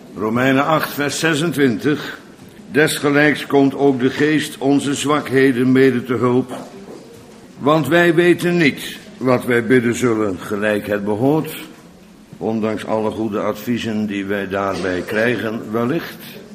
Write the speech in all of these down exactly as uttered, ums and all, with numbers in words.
Romeinen acht, vers zesentwintig. Desgelijks komt ook de geest onze zwakheden mede te hulp. Want wij weten niet wat wij bidden zullen, gelijk het behoort. Ondanks alle goede adviezen die wij daarbij krijgen, wellicht.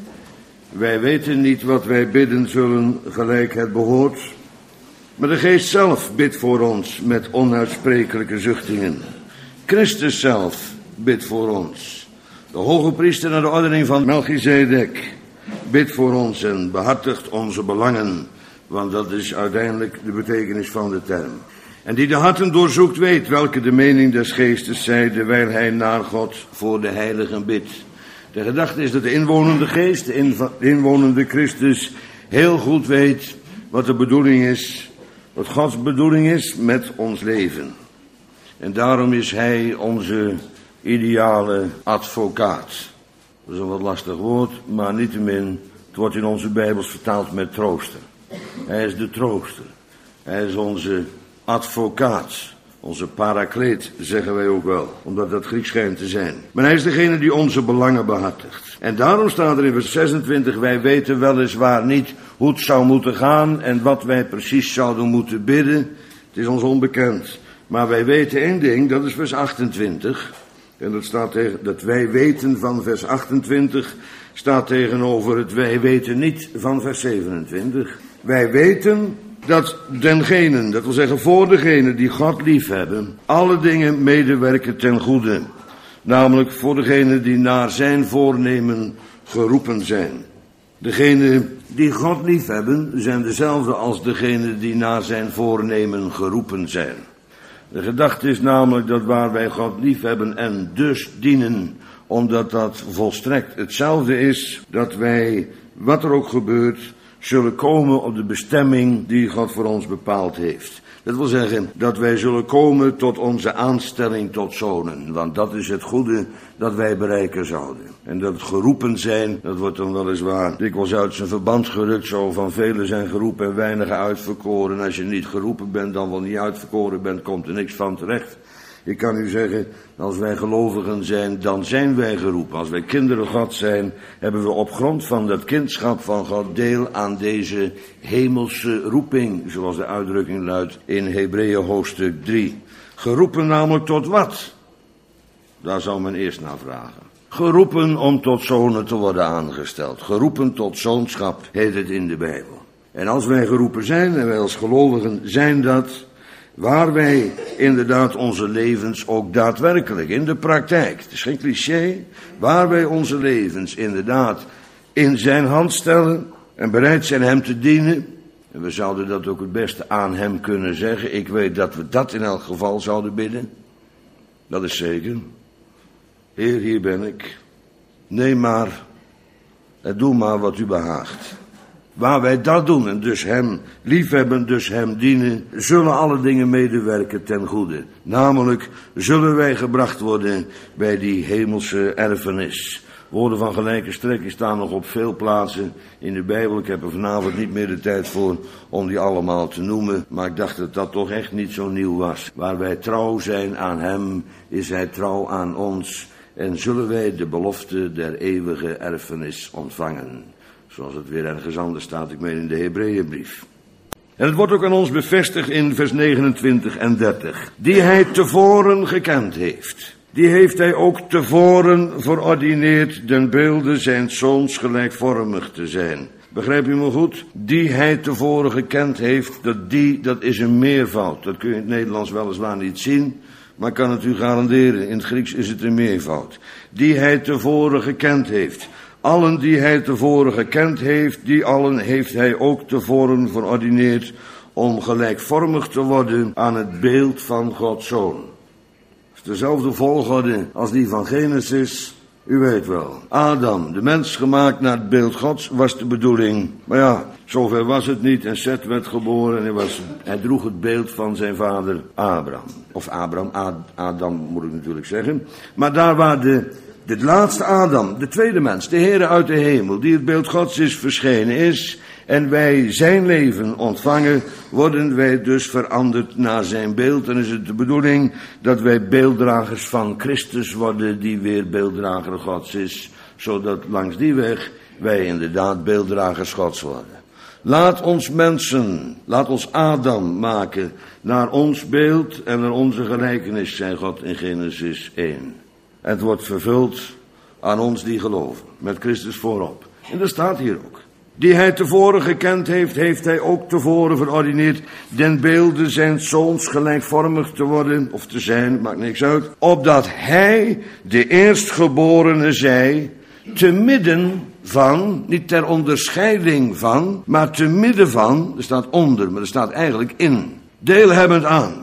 Wij weten niet wat wij bidden zullen, gelijk het behoort. Maar de geest zelf bidt voor ons met onuitsprekelijke zuchtingen. Christus zelf bidt voor ons. De hoge priester naar de ordening van Melchizedek bidt voor ons en behartigt onze belangen. Want dat is uiteindelijk de betekenis van de term. En die de harten doorzoekt weet welke de mening des geestes zij, terwijl hij naar God voor de heiligen bidt. De gedachte is dat de inwonende geest, de inwonende Christus, heel goed weet wat de bedoeling is, wat Gods bedoeling is met ons leven. En daarom is hij onze ideale advocaat. Dat is een wat lastig woord, maar niettemin, het wordt in onze Bijbels vertaald met trooster. Hij is de trooster. Hij is onze advocaat. Onze parakleet, zeggen wij ook wel, omdat dat Grieks schijnt te zijn. Maar hij is degene die onze belangen behartigt. En daarom staat er in vers zesentwintig, wij weten weliswaar niet hoe het zou moeten gaan en wat wij precies zouden moeten bidden. Het is ons onbekend. Maar wij weten één ding, dat is vers achtentwintig. En dat staat tegen, dat wij weten van vers achtentwintig staat tegenover het wij weten niet van vers zevenentwintig. Wij weten dat dengenen, dat wil zeggen voor degenen die God liefhebben, alle dingen medewerken ten goede. Namelijk voor degenen die naar zijn voornemen geroepen zijn. Degenen die God liefhebben zijn dezelfde als degenen die naar zijn voornemen geroepen zijn. De gedachte is namelijk dat waar wij God liefhebben en dus dienen, omdat dat volstrekt hetzelfde is, dat wij, wat er ook gebeurt, zullen komen op de bestemming die God voor ons bepaald heeft. Dat wil zeggen dat wij zullen komen tot onze aanstelling tot zonen. Want dat is het goede dat wij bereiken zouden. En dat geroepen zijn, dat wordt dan weliswaar dikwijls uit zijn verband gerukt. Zo van velen zijn geroepen en weinigen uitverkoren. Als je niet geroepen bent, dan wel niet uitverkoren bent, komt er niks van terecht. Ik kan u zeggen, als wij gelovigen zijn, dan zijn wij geroepen. Als wij kinderen God zijn, hebben we op grond van dat kindschap van God deel aan deze hemelse roeping, zoals de uitdrukking luidt in Hebreeën hoofdstuk drie. Geroepen namelijk tot wat? Daar zou men eerst naar vragen. Geroepen om tot zonen te worden aangesteld. Geroepen tot zoonschap heet het in de Bijbel. En als wij geroepen zijn, en wij als gelovigen zijn dat, waar wij inderdaad onze levens ook daadwerkelijk in de praktijk, het is geen cliché, waar wij onze levens inderdaad in zijn hand stellen en bereid zijn hem te dienen. En we zouden dat ook het beste aan hem kunnen zeggen. Ik weet dat we dat in elk geval zouden bidden. Dat is zeker. Heer, hier ben ik. Neem maar en doe maar wat u behaagt. Waar wij dat doen en dus hem liefhebben, dus hem dienen, zullen alle dingen medewerken ten goede. Namelijk zullen wij gebracht worden bij die hemelse erfenis. Woorden van gelijke strekking staan nog op veel plaatsen in de Bijbel. Ik heb er vanavond niet meer de tijd voor om die allemaal te noemen. Maar ik dacht dat dat toch echt niet zo nieuw was. Waar wij trouw zijn aan hem, is hij trouw aan ons. En zullen wij de belofte der eeuwige erfenis ontvangen. Zoals het weer ergens anders staat, ik meen in de Hebreeënbrief. En het wordt ook aan ons bevestigd in vers negenentwintig en dertig. Die hij tevoren gekend heeft. Die heeft hij ook tevoren verordineerd den beelde zijn zoons gelijkvormig te zijn. Begrijp u me goed? Die hij tevoren gekend heeft, dat die, dat is een meervoud. Dat kun je in het Nederlands weliswaar niet zien, maar ik kan het u garanderen. In het Grieks is het een meervoud. Die hij tevoren gekend heeft. Allen die hij tevoren gekend heeft, die allen heeft hij ook tevoren verordineerd om gelijkvormig te worden aan het beeld van Gods Zoon. Het is dezelfde volgorde als die van Genesis, u weet wel. Adam, de mens gemaakt naar het beeld Gods, was de bedoeling. Maar ja, zover was het niet en Seth werd geboren en hij, was, hij droeg het beeld van zijn vader Abraham. Of Abraham, Ad, Adam moet ik natuurlijk zeggen. Maar daar waar de... De laatste Adam, de tweede mens, de Heere uit de hemel, die het beeld Gods is verschenen is, en wij zijn leven ontvangen, worden wij dus veranderd naar zijn beeld. En is het de bedoeling dat wij beelddragers van Christus worden, die weer beelddrager Gods is, zodat langs die weg wij inderdaad beelddragers Gods worden. Laat ons mensen, laat ons Adam maken naar ons beeld en naar onze gelijkenis, zei God in Genesis één. Het wordt vervuld aan ons die geloven, met Christus voorop. En dat staat hier ook. Die hij tevoren gekend heeft, heeft hij ook tevoren verordineerd den beelde zijn zoons gelijkvormig te worden, of te zijn, maakt niks uit, opdat hij de eerstgeborene zij, te midden van, niet ter onderscheiding van, maar te midden van, er staat onder, maar er staat eigenlijk in, deelhebbend aan.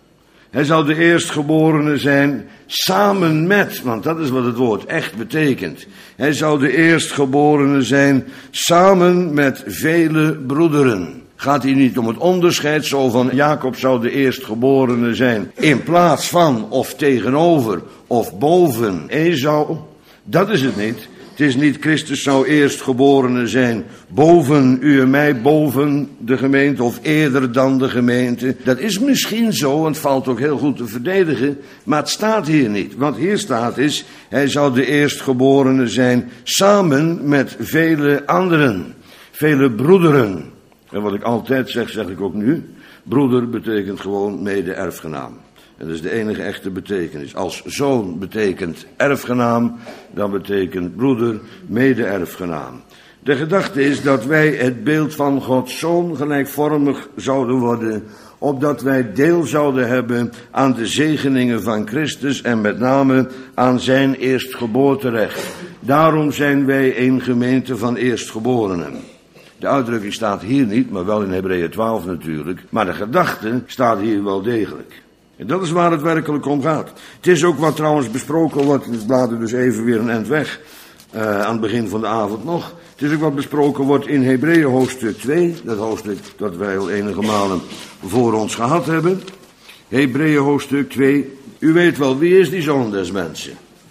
Hij zou de eerstgeborene zijn samen met, want dat is wat het woord echt betekent. Hij zou de eerstgeborene zijn samen met vele broederen. Gaat hier niet om het onderscheid, zo van Jacob zou de eerstgeborene zijn in plaats van of tegenover of boven Esau. Dat is het niet. Het is niet Christus zou eerstgeborene zijn boven u en mij, boven de gemeente of eerder dan de gemeente. Dat is misschien zo en het valt ook heel goed te verdedigen, maar het staat hier niet. Wat hier staat is, hij zou de eerstgeborene zijn samen met vele anderen, vele broederen. En wat ik altijd zeg, zeg ik ook nu, broeder betekent gewoon mede-erfgenaam. En dat is de enige echte betekenis. Als zoon betekent erfgenaam, dan betekent broeder mede-erfgenaam. De gedachte is dat wij het beeld van Gods Zoon gelijkvormig zouden worden, opdat wij deel zouden hebben aan de zegeningen van Christus en met name aan zijn eerstgeboorterecht. Daarom zijn wij een gemeente van eerstgeborenen. De uitdrukking staat hier niet, maar wel in Hebreeën twaalf natuurlijk, maar de gedachte staat hier wel degelijk. En dat is waar het werkelijk om gaat. Het is ook wat trouwens besproken wordt, het bladen dus even weer een eind weg, uh, aan het begin van de avond nog. Het is ook wat besproken wordt in Hebreeën hoofdstuk twee, dat hoofdstuk dat wij al enige malen voor ons gehad hebben. Hebreeën hoofdstuk twee, u weet wel, wie is die zoon des mensen?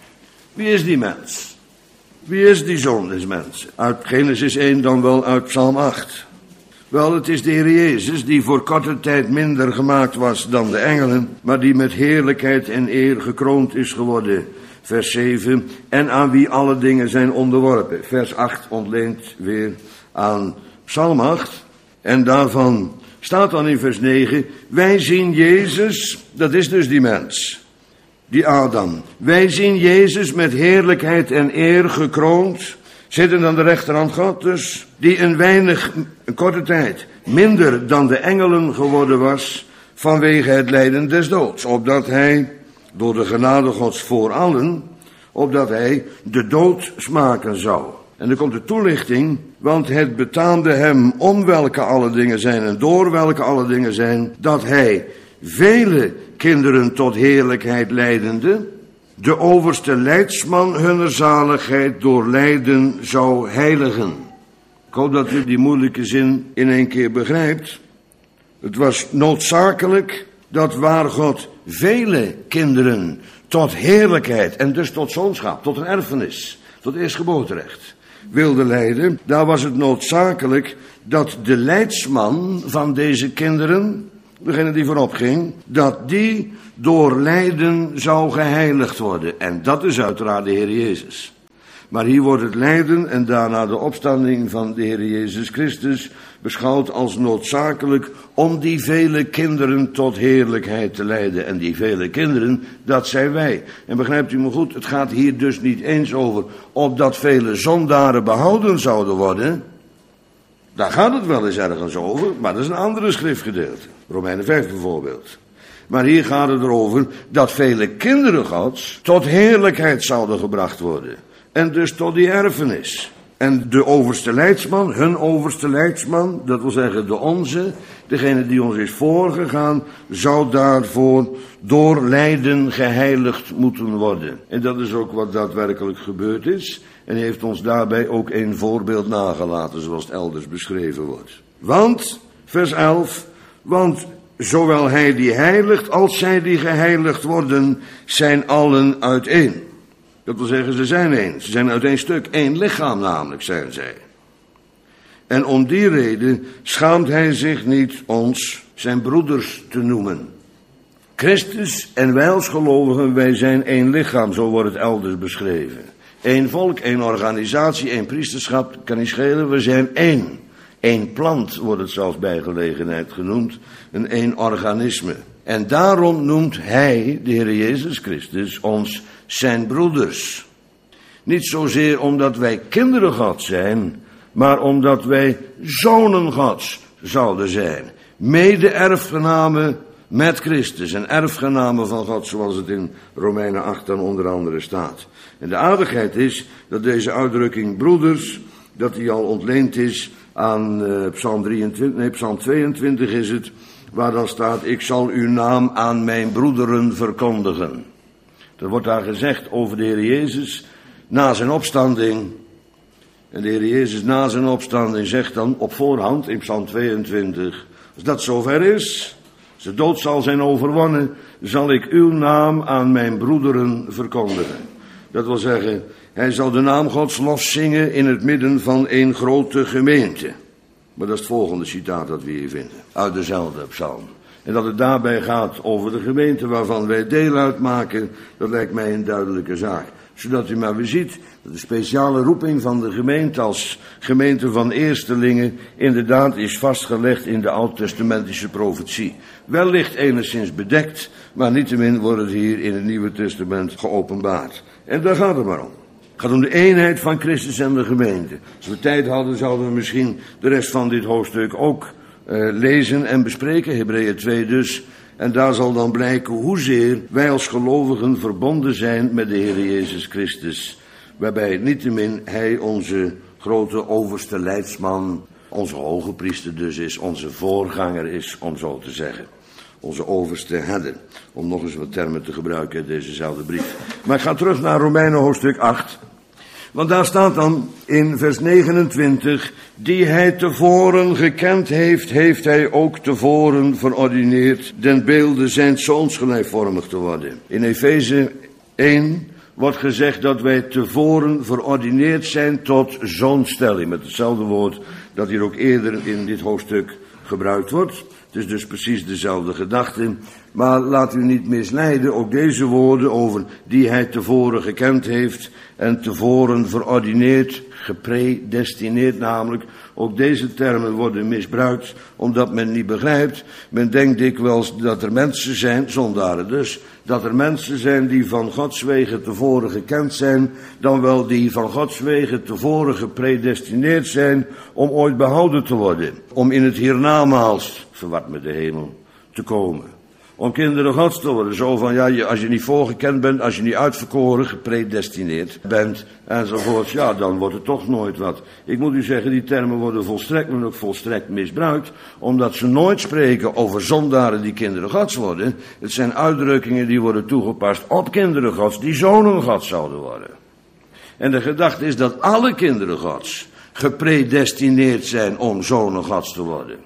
Wie is die mens? Wie is die zoon des mensen? Uit Genesis één dan wel uit Psalm acht. Wel, het is de Heer Jezus die voor korte tijd minder gemaakt was dan de engelen, maar die met heerlijkheid en eer gekroond is geworden. Vers zeven, en aan wie alle dingen zijn onderworpen. Vers acht ontleent weer aan Psalm acht. En daarvan staat dan in vers negen, wij zien Jezus, dat is dus die mens, die Adam. Wij zien Jezus met heerlijkheid en eer gekroond, zitten aan de rechterhand God dus, die een weinig, een korte tijd, minder dan de engelen geworden was, vanwege het lijden des doods, opdat hij, door de genade Gods voor allen, opdat hij de dood smaken zou. En er komt de toelichting, want het betaamde hem om welke alle dingen zijn en door welke alle dingen zijn, dat hij vele kinderen tot heerlijkheid leidende, de overste leidsman hunner zaligheid door lijden zou heiligen. Ik hoop dat u die moeilijke zin in één keer begrijpt. Het was noodzakelijk dat waar God vele kinderen tot heerlijkheid en dus tot zoonschap, tot een erfenis, tot eerstgeboorterecht wilde leiden, daar was het noodzakelijk dat de leidsman van deze kinderen, degene die voorop ging, dat die door lijden zou geheiligd worden. En dat is uiteraard de Heer Jezus. Maar hier wordt het lijden en daarna de opstanding van de Heer Jezus Christus beschouwd als noodzakelijk om die vele kinderen tot heerlijkheid te leiden. En die vele kinderen, dat zijn wij. En begrijpt u me goed, het gaat hier dus niet eens over opdat vele zondaren behouden zouden worden. Daar gaat het wel eens ergens over, maar dat is een andere schriftgedeelte. Romeinen vijf bijvoorbeeld. Maar hier gaat het erover dat vele kinderen Gods tot heerlijkheid zouden gebracht worden. En dus tot die erfenis. En de overste leidsman, hun overste leidsman, dat wil zeggen de onze, degene die ons is voorgegaan, zou daarvoor door lijden geheiligd moeten worden. En dat is ook wat daadwerkelijk gebeurd is. En hij heeft ons daarbij ook een voorbeeld nagelaten, zoals het elders beschreven wordt. Want, vers elf, want zowel hij die heiligt als zij die geheiligd worden, zijn allen uiteen. Dat wil zeggen, ze zijn één. Ze zijn uit één stuk, één lichaam namelijk, zijn zij. En om die reden schaamt hij zich niet ons zijn broeders te noemen. Christus en wij als gelovigen, wij zijn één lichaam, zo wordt het elders beschreven. Eén volk, één organisatie, één priesterschap, kan niet schelen, we zijn één. Eén plant wordt het zelfs bij gelegenheid genoemd, een één organisme. En daarom noemt hij, de Heer Jezus Christus, ons zijn broeders. Niet zozeer omdat wij kinderen Gods zijn, maar omdat wij zonen Gods zouden zijn. Mede-erfgenamen met Christus en erfgenamen van God, zoals het in Romeinen acht dan onder andere staat. En de aardigheid is dat deze uitdrukking broeders, dat die al ontleend is aan uh, Psalm drieëntwintig, nee, Psalm tweeëntwintig is het, waar dan staat, ik zal uw naam aan mijn broederen verkondigen. Er wordt daar gezegd over de Heer Jezus na zijn opstanding. En de Heer Jezus na zijn opstanding zegt dan op voorhand in Psalm tweeëntwintig, als dat zover is, als de dood zal zijn overwonnen, zal ik uw naam aan mijn broederen verkondigen. Dat wil zeggen, hij zal de naam Gods lof zingen in het midden van een grote gemeente. Maar dat is het volgende citaat dat we hier vinden, uit dezelfde psalm. En dat het daarbij gaat over de gemeente waarvan wij deel uitmaken, dat lijkt mij een duidelijke zaak. Zodat u maar weer ziet dat de speciale roeping van de gemeente als gemeente van eerstelingen inderdaad is vastgelegd in de oud-testamentische profetie. Wellicht enigszins bedekt, maar niettemin wordt het hier in het Nieuwe Testament geopenbaard. En daar gaat het maar om. Het gaat om de eenheid van Christus en de gemeente. Als we tijd hadden, zouden we misschien de rest van dit hoofdstuk ook uh, lezen en bespreken. Hebreeën twee dus. En daar zal dan blijken hoezeer wij als gelovigen verbonden zijn met de Heer Jezus Christus. Waarbij niettemin hij onze grote overste leidsman, onze hoge priester dus is, onze voorganger is, om zo te zeggen. Onze overste herder, om nog eens wat termen te gebruiken in dezezelfde brief. Maar ik ga terug naar Romeinen hoofdstuk acht. Want daar staat dan in vers negenentwintig, die hij tevoren gekend heeft, heeft hij ook tevoren verordineerd, den beelde zijn zoons gelijkvormig te worden. In Efeze één wordt gezegd dat wij tevoren verordineerd zijn tot zoonstelling, met hetzelfde woord dat hier ook eerder in dit hoofdstuk gebruikt wordt. Het is dus precies dezelfde gedachte. Maar laat u niet misleiden, ook deze woorden over die hij tevoren gekend heeft en tevoren verordineerd, gepredestineerd namelijk. Ook deze termen worden misbruikt omdat men niet begrijpt. Men denkt dikwijls dat er mensen zijn, zondaren dus, dat er mensen zijn die van Gods wegen tevoren gekend zijn, dan wel die van Gods wegen tevoren gepredestineerd zijn om ooit behouden te worden. Om in het hiernamaals, verward met de hemel, te komen. Om kinderen Gods te worden. Zo van, ja, als je niet voorgekend bent, als je niet uitverkoren, gepredestineerd bent, enzovoort, ja, dan wordt het toch nooit wat. Ik moet u zeggen, die termen worden volstrekt, maar ook volstrekt misbruikt, omdat ze nooit spreken over zondaren die kinderen Gods worden. Het zijn uitdrukkingen die worden toegepast op kinderen Gods, die zonen Gods zouden worden. En de gedachte is dat alle kinderen Gods gepredestineerd zijn om zonen Gods te worden.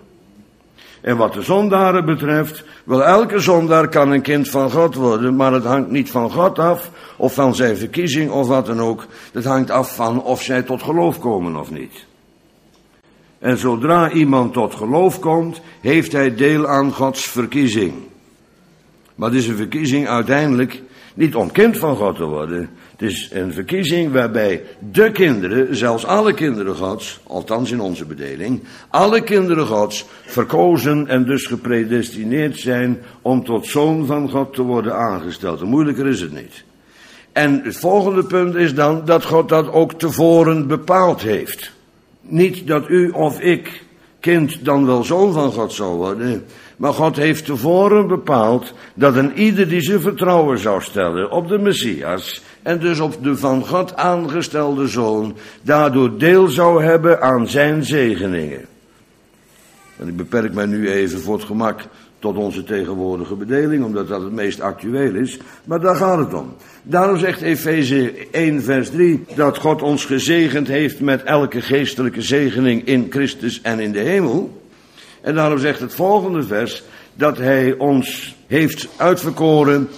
En wat de zondaren betreft, wel elke zondaar kan een kind van God worden, maar het hangt niet van God af, of van zijn verkiezing, of wat dan ook. Het hangt af van of zij tot geloof komen of niet. En zodra iemand tot geloof komt, heeft hij deel aan Gods verkiezing. Maar het is een verkiezing uiteindelijk niet om kind van God te worden. Het is een verkiezing waarbij de kinderen, zelfs alle kinderen Gods, althans in onze bedeling, alle kinderen Gods verkozen en dus gepredestineerd zijn om tot zoon van God te worden aangesteld. En moeilijker is het niet. En het volgende punt is dan dat God dat ook tevoren bepaald heeft. Niet dat u of ik kind dan wel zoon van God zou worden, maar God heeft tevoren bepaald dat een ieder die zijn vertrouwen zou stellen op de Messias en dus op de van God aangestelde zoon, daardoor deel zou hebben aan zijn zegeningen. En ik beperk mij nu even voor het gemak tot onze tegenwoordige bedeling, omdat dat het meest actueel is, maar daar gaat het om. Daarom zegt Efeze één vers drie dat God ons gezegend heeft met elke geestelijke zegening in Christus en in de hemel. En daarom zegt het volgende vers dat hij ons heeft uitverkoren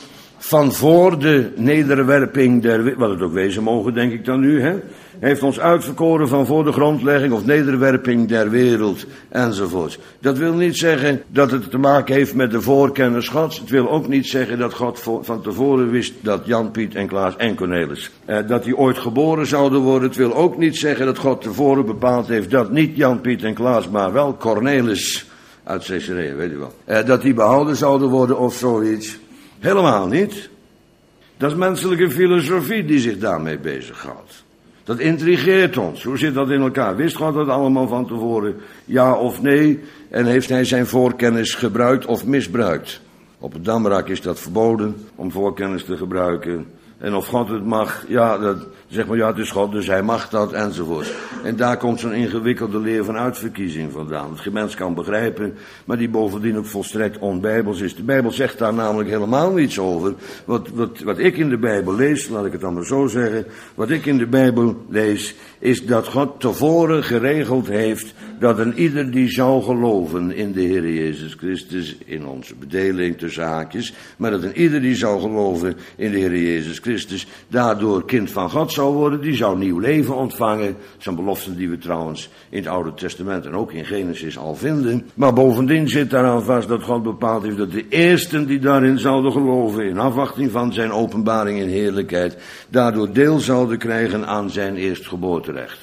van voor de nederwerping der, wat het ook wezen mogen, denk ik dan nu, hè? Hij heeft ons uitverkoren van voor de grondlegging of nederwerping der wereld, enzovoort. Dat wil niet zeggen dat het te maken heeft met de voorkennis Gods. Het wil ook niet zeggen dat God van tevoren wist dat Jan, Piet en Klaas en Cornelis, eh, dat die ooit geboren zouden worden. Het wil ook niet zeggen dat God tevoren bepaald heeft dat niet Jan, Piet en Klaas, maar wel Cornelis uit Caesarea, weet u wel. Eh, dat die behouden zouden worden of zoiets. Helemaal niet. Dat is menselijke filosofie die zich daarmee bezighoudt. Dat intrigeert ons. Hoe zit dat in elkaar? Wist God dat allemaal van tevoren? Ja of nee? En heeft hij zijn voorkennis gebruikt of misbruikt? Op het Damrak is dat verboden om voorkennis te gebruiken. En of God het mag, ja, dat, zeg maar, ja, het is God, dus hij mag dat, enzovoort. En daar komt zo'n ingewikkelde leer van uitverkiezing vandaan. Dat geen mens kan begrijpen, maar die bovendien ook volstrekt onbijbels is. De Bijbel zegt daar namelijk helemaal niets over. Wat, wat, wat ik in de Bijbel lees, laat ik het dan maar zo zeggen. Wat ik in de Bijbel lees, is dat God tevoren geregeld heeft dat een ieder die zou geloven in de Heer Jezus Christus, in onze bedeling tussen haakjes, maar dat een ieder die zou geloven in de Heer Jezus Christus, daardoor kind van God zou worden, die zou nieuw leven ontvangen. Dat zijn beloften die we trouwens in het Oude Testament en ook in Genesis al vinden. Maar bovendien zit daaraan vast dat God bepaald heeft dat de eersten die daarin zouden geloven, in afwachting van zijn openbaring in heerlijkheid, daardoor deel zouden krijgen aan zijn eerstgeboorterecht.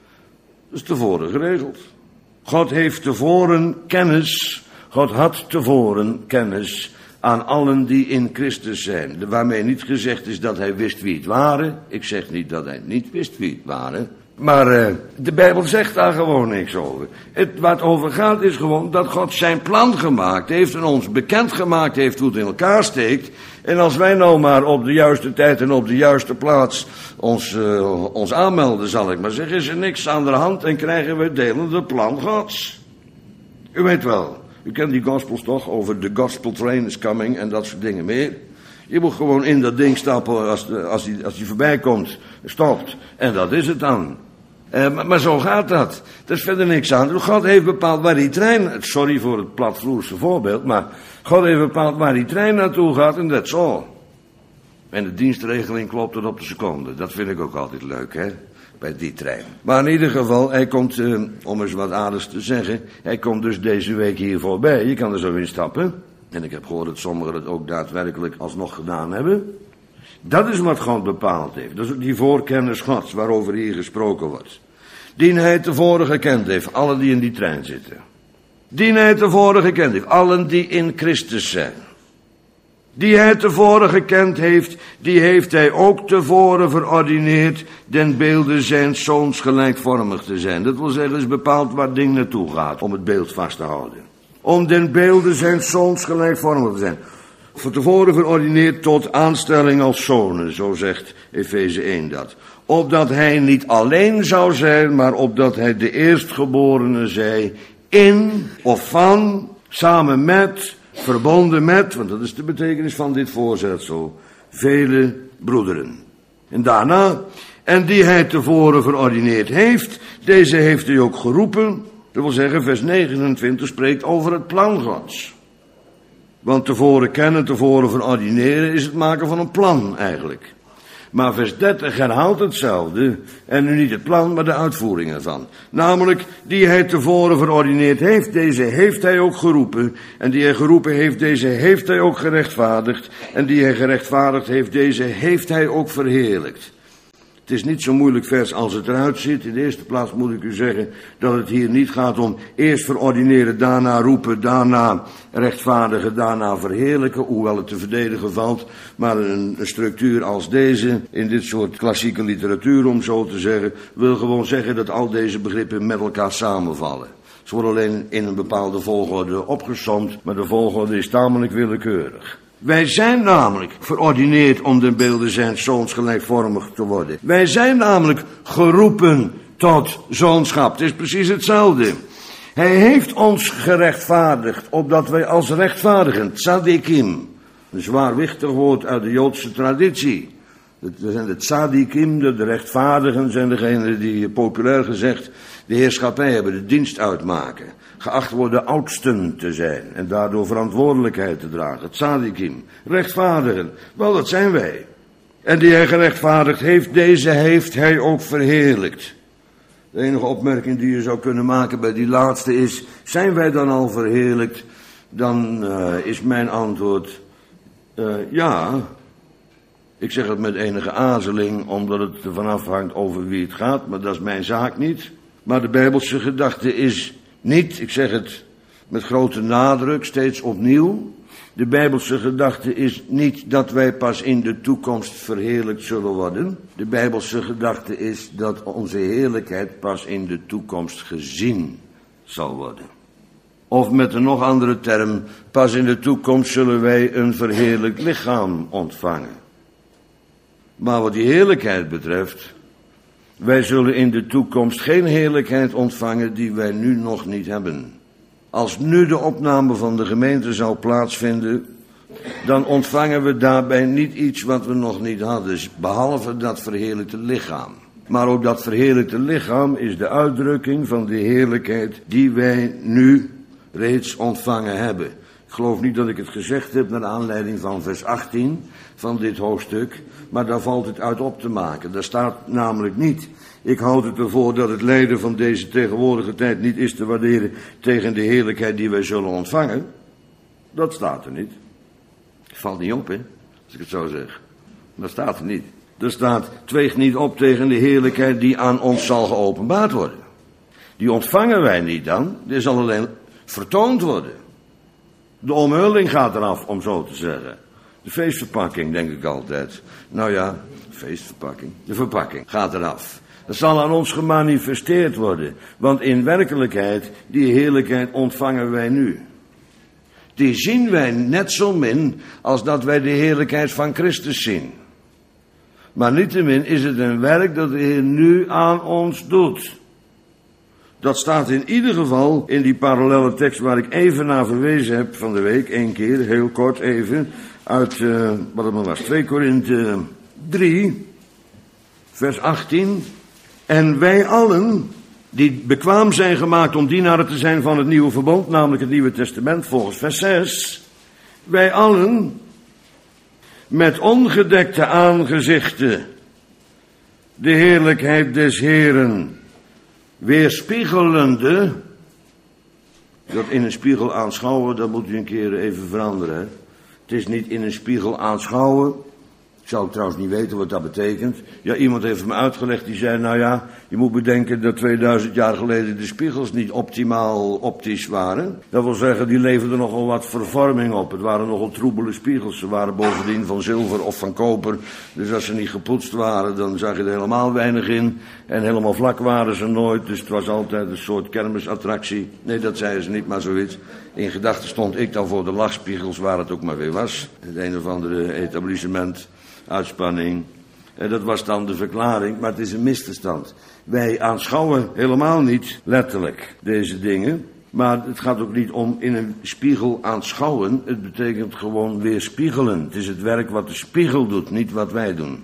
Dat is tevoren geregeld. God heeft tevoren kennis, God had tevoren kennis aan allen die in Christus zijn. Waarmee niet gezegd is dat hij wist wie het waren. Ik zeg niet dat hij niet wist wie het waren. Maar uh, de Bijbel zegt daar gewoon niks over. Het, waar het over gaat is gewoon dat God zijn plan gemaakt heeft en ons bekendgemaakt heeft hoe het in elkaar steekt. En als wij nou maar op de juiste tijd en op de juiste plaats ons, uh, ons aanmelden, zal ik maar zeggen, is er niks aan de hand en krijgen we delen de plan Gods. U weet wel, u kent die gospels toch over the gospel train is coming en dat soort dingen meer. Je moet gewoon in dat ding stappen als, de, als, die, als die voorbij komt, stopt. En dat is het dan. Uh, maar, maar zo gaat dat. Er is verder niks aan. God heeft bepaald waar die trein, sorry voor het platvloerse voorbeeld, maar God heeft bepaald waar die trein naartoe gaat en dat is all. En de dienstregeling klopt er op de seconde. Dat vind ik ook altijd leuk, hè, bij die trein. Maar in ieder geval, hij komt, uh, om eens wat aardigs te zeggen, hij komt dus deze week hier voorbij. Je kan er zo in stappen. En ik heb gehoord dat sommigen het ook daadwerkelijk alsnog gedaan hebben. Dat is wat God bepaald heeft. Dat is die voorkennis Gods waarover hier gesproken wordt. Die hij tevoren gekend heeft, allen die in die trein zitten. Die hij tevoren gekend heeft, allen die in Christus zijn. Die hij tevoren gekend heeft, die heeft hij ook tevoren verordineerd den beelde zijn zoons gelijkvormig te zijn. Dat wil zeggen, is bepaald waar het ding naartoe gaat, om het beeld vast te houden. Om den beelde zijn zoons gelijkvormig te zijn. Van tevoren verordineerd tot aanstelling als zonen, zo zegt Efeze één dat. Opdat hij niet alleen zou zijn, maar opdat hij de eerstgeborene zij, in of van, samen met, verbonden met, want dat is de betekenis van dit voorzetsel, vele broederen. En daarna, en die hij tevoren verordineerd heeft, deze heeft hij ook geroepen. Dat wil zeggen, vers negenentwintig spreekt over het plan Gods. Want tevoren kennen, tevoren verordineren is het maken van een plan eigenlijk. Maar vers dertig herhaalt hetzelfde. En nu niet het plan, maar de uitvoering ervan. Namelijk, die hij tevoren verordineerd heeft, deze heeft hij ook geroepen. En die hij geroepen heeft, deze heeft hij ook gerechtvaardigd. En die hij gerechtvaardigd heeft, deze heeft hij ook verheerlijkt. Het is niet zo'n moeilijk vers als het eruit ziet. In de eerste plaats moet ik u zeggen dat het hier niet gaat om eerst verordineren, daarna roepen, daarna rechtvaardigen, daarna verheerlijken, hoewel het te verdedigen valt. Maar een, een structuur als deze, in dit soort klassieke literatuur om zo te zeggen, wil gewoon zeggen dat al deze begrippen met elkaar samenvallen. Ze worden alleen in een bepaalde volgorde opgesomd, maar de volgorde is tamelijk willekeurig. Wij zijn namelijk verordineerd om den beelde zijn zoons gelijkvormig te worden. Wij zijn namelijk geroepen tot zoonschap. Het is precies hetzelfde. Hij heeft ons gerechtvaardigd, opdat wij als rechtvaardigen, tzadikim, een zwaarwichtig woord uit de Joodse traditie. We zijn de tzadikim, de rechtvaardigen, zijn degenen die populair gezegd de heerschappij hebben, de dienst uitmaken. Geacht worden oudsten te zijn en daardoor verantwoordelijkheid te dragen. Tzadikim, rechtvaardigen, wel dat zijn wij. En die hij gerechtvaardigd heeft, deze heeft hij ook verheerlijkt. De enige opmerking die je zou kunnen maken bij die laatste is, zijn wij dan al verheerlijkt? Dan uh, is mijn antwoord, uh, ja. Ik zeg het met enige aarzeling, omdat het ervan afhangt over wie het gaat, maar dat is mijn zaak niet. Maar de Bijbelse gedachte is niet, ik zeg het met grote nadruk, steeds opnieuw. De Bijbelse gedachte is niet dat wij pas in de toekomst verheerlijkt zullen worden. De Bijbelse gedachte is dat onze heerlijkheid pas in de toekomst gezien zal worden. Of met een nog andere term, pas in de toekomst zullen wij een verheerlijkt lichaam ontvangen. Maar wat die heerlijkheid betreft, wij zullen in de toekomst geen heerlijkheid ontvangen die wij nu nog niet hebben. Als nu de opname van de gemeente zou plaatsvinden, dan ontvangen we daarbij niet iets wat we nog niet hadden, behalve dat verheerlijkte lichaam. Maar ook dat verheerlijkte lichaam is de uitdrukking van de heerlijkheid die wij nu reeds ontvangen hebben. Ik geloof niet dat ik het gezegd heb naar aanleiding van vers achttien van dit hoofdstuk, maar daar valt het uit op te maken. Daar staat namelijk niet, ik houd het ervoor dat het lijden van deze tegenwoordige tijd niet is te waarderen tegen de heerlijkheid die wij zullen ontvangen. Dat staat er niet. Valt niet op, hè, als ik het zo zeg. Dat staat er niet. Er staat, tweeg niet op tegen de heerlijkheid die aan ons zal geopenbaard worden. Die ontvangen wij niet dan, die zal alleen vertoond worden. De omhulling gaat eraf, om zo te zeggen. De feestverpakking, denk ik altijd. Nou ja, feestverpakking. De verpakking gaat eraf. Dat zal aan ons gemanifesteerd worden. Want in werkelijkheid, die heerlijkheid ontvangen wij nu. Die zien wij net zo min als dat wij de heerlijkheid van Christus zien. Maar niettemin is het een werk dat de Heer nu aan ons doet. Dat staat in ieder geval in die parallelle tekst waar ik even naar verwezen heb van de week, één keer, heel kort even, uit, uh, wat het maar was, twee Korinthe drie, vers achttien. En wij allen, die bekwaam zijn gemaakt om dienaren te zijn van het nieuwe verbond, namelijk het Nieuwe Testament, volgens vers zes. Wij allen, met ongedekte aangezichten, de heerlijkheid des Heeren weerspiegelende. Dat in een spiegel aanschouwen, dat moet u een keer even veranderen. Hè? Het is niet in een spiegel aanschouwen. Ik zou trouwens niet weten wat dat betekent. Ja, iemand heeft me uitgelegd, die zei, nou ja, je moet bedenken dat tweeduizend jaar geleden de spiegels niet optimaal optisch waren. Dat wil zeggen, die leverden nogal wat vervorming op. Het waren nogal troebele spiegels. Ze waren bovendien van zilver of van koper. Dus als ze niet gepoetst waren, dan zag je er helemaal weinig in. En helemaal vlak waren ze nooit, dus het was altijd een soort kermisattractie. Nee, dat zeiden ze niet, maar zoiets. In gedachten stond ik dan voor de lachspiegels, waar het ook maar weer was. Het een of andere etablissement. Uitspanning. En dat was dan de verklaring, maar het is een misverstand. Wij aanschouwen helemaal niet letterlijk deze dingen. Maar het gaat ook niet om in een spiegel aanschouwen. Het betekent gewoon weerspiegelen. Het is het werk wat de spiegel doet, niet wat wij doen.